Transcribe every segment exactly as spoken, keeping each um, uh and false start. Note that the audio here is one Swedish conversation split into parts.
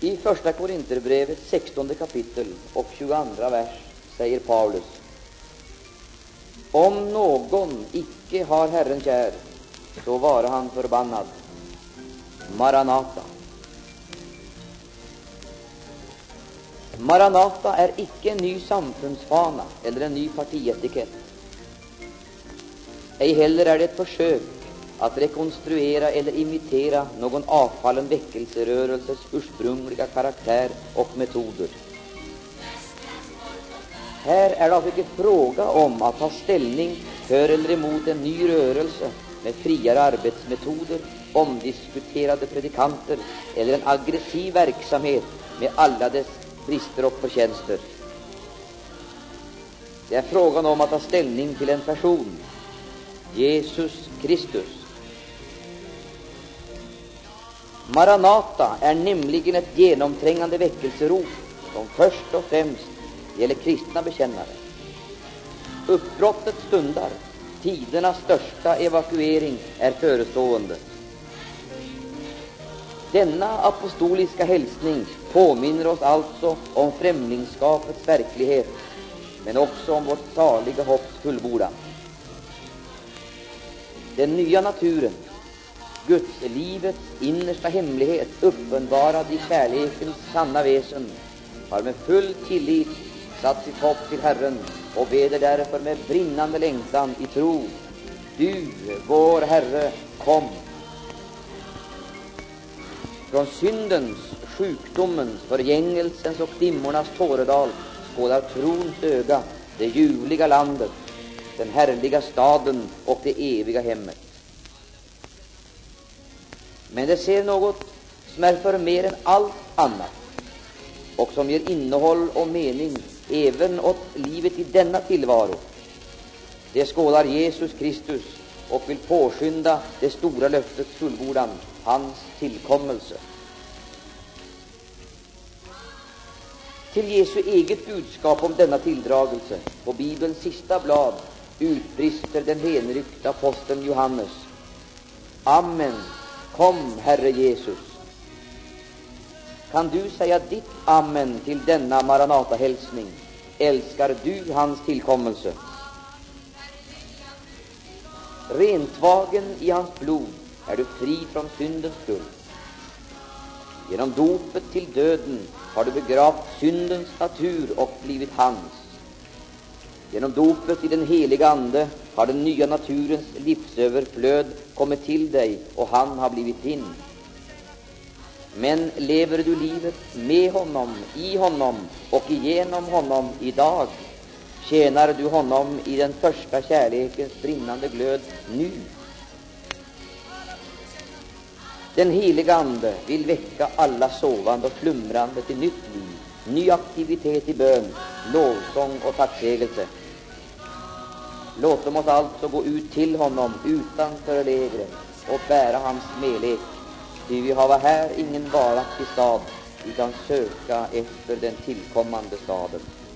I första Korinterbrevet sextonde kapitel och tjugoandra vers säger Paulus: om någon icke har Herren kär, så vare han förbannad. Maranata. Maranata är icke en ny samfundsfana eller en ny partietikett. Ej heller är det ett försök att rekonstruera eller imitera någon avfallen väckelserörelses ursprungliga karaktär och metoder. Här är det alltså inte fråga om att ta ställning för eller emot en ny rörelse med friare arbetsmetoder, omdiskuterade predikanter eller en aggressiv verksamhet med alla dess brister och förtjänster. Det är frågan om att ta ställning till en person, Jesus Kristus. Maranata är nämligen ett genomträngande väckelserop som först och främst gäller kristna bekännare. Uppbrottet stundar, tidernas största evakuering är förestående. Denna apostoliska hälsning påminner oss alltså om främlingskapets verklighet, men också om vårt saliga hopps fullbordan. Den nya naturen, Guds livets innersta hemlighet, uppenbarad i kärlekens sanna väsen, har med full tillit satt sitt hopp till Herren och beder därför med brinnande längtan i tro: du, vår Herre, kom. Från syndens, sjukdomens, förgängelsens och dimmornas tåredal skådar trons öga det ljuvliga landet, den härliga staden och det eviga hemmet. Men det ser något som är för mer än allt annat och som ger innehåll och mening även åt livet i denna tillvaro. Det skådar Jesus Kristus och vill påskynda det stora löftets fullbordan, hans tillkommelse. Till Jesu eget budskap om denna tilldragelse på Bibelns sista blad utbrister den hänryckta aposteln Johannes: amen, kom Herre Jesus. Kan du säga ditt amen till denna Maranata-hälsning? Älskar du hans tillkommelse? Rentvagen i hans blod är du fri från syndens skuld. Genom dopet till döden har du begravt syndens natur och blivit hans. Genom dopet i den heliga Ande har den nya naturens livsöverflöd kommit till dig och han har blivit din. Men lever du livet med honom, i honom och igenom honom idag? Tjänar du honom i den första kärlekens brinnande glöd nu? Den heliga Ande vill väcka alla sovande och slumrande till nytt liv, ny aktivitet i bön, lovsång och tacksägelse. Låt oss alltså gå ut till honom utanför lägret och bära hans medlek, ty vi har här ingen varaktig stad, utan söka efter den tillkommande staden.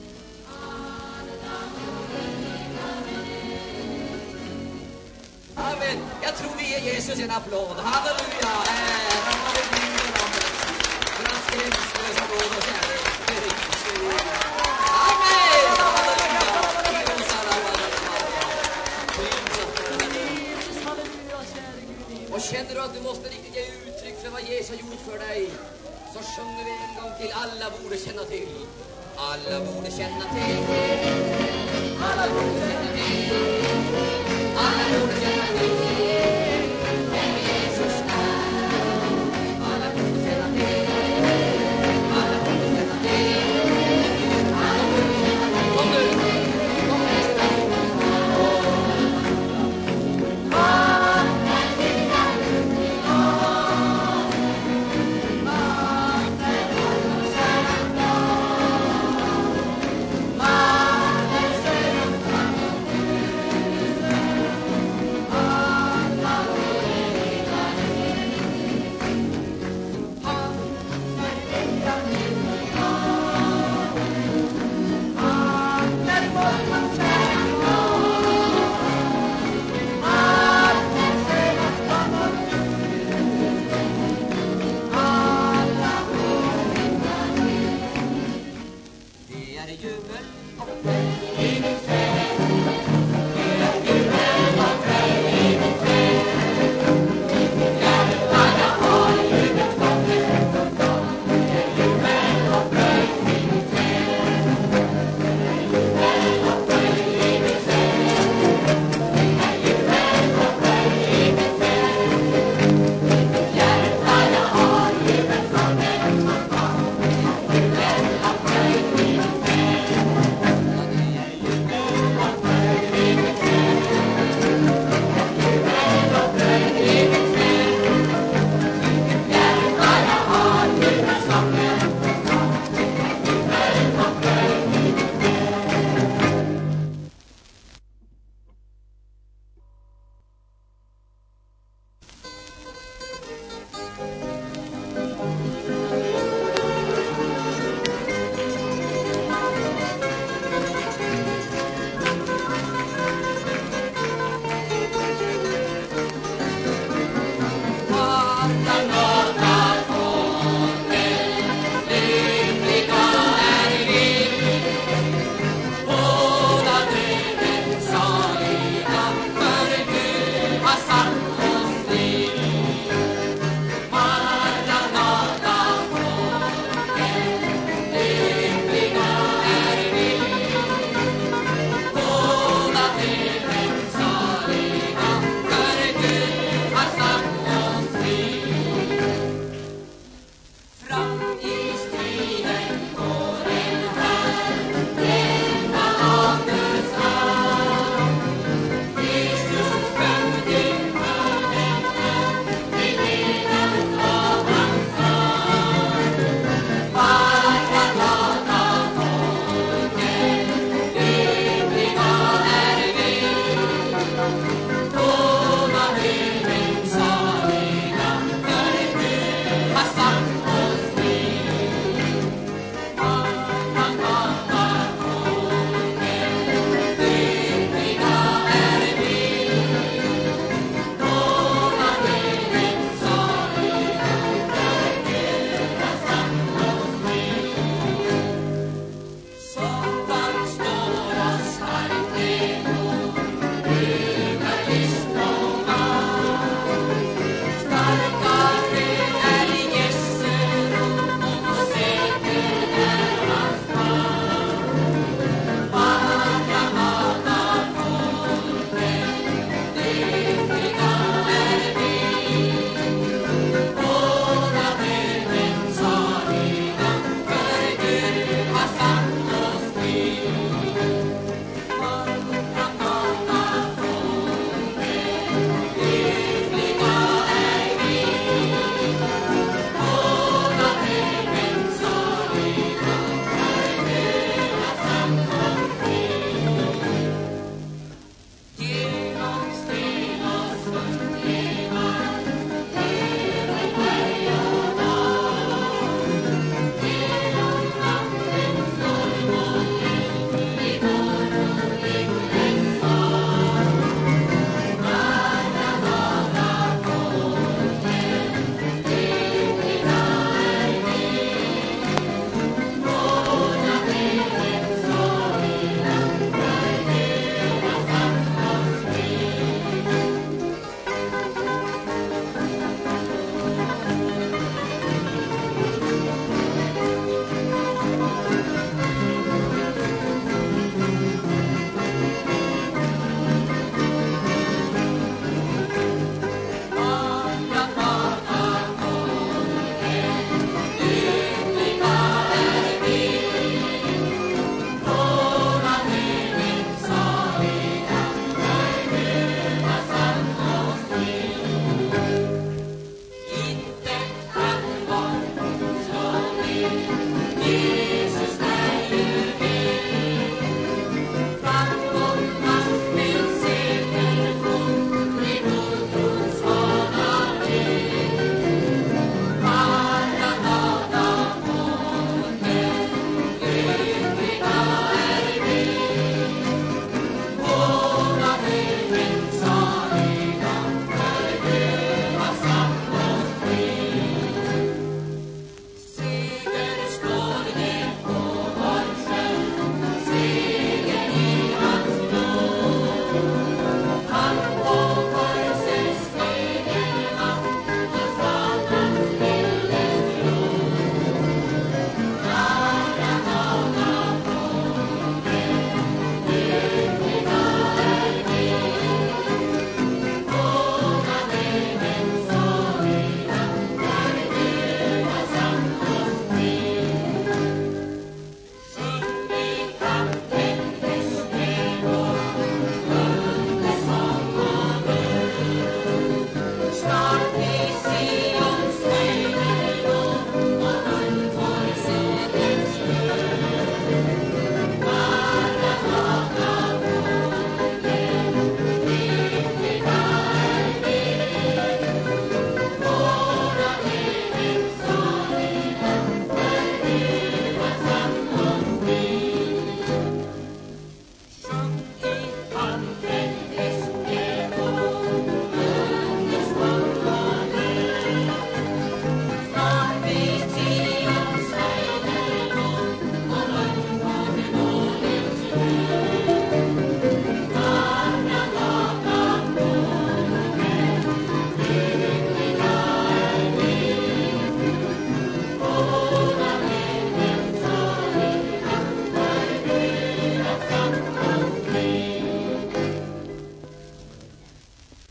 Amen. Jag tror vi ger Jesus en applåd. Halleluja. Ära vare Gud och namnet. För hans gränslösa nåd och kärlek. Amen. Halleluja. Och känner du att du måste riktigt ge uttryck för vad Jesus har gjort för dig, så sjunger vi en gång till. Alla borde känna till. Alla borde känna till. Alla borde känna till. Alla borde känna till. Vem Jesus är. Alla borde känna till. Alla borde känna till. Alla borde känna till. Kom nu. Kom nästa. Ah Amen.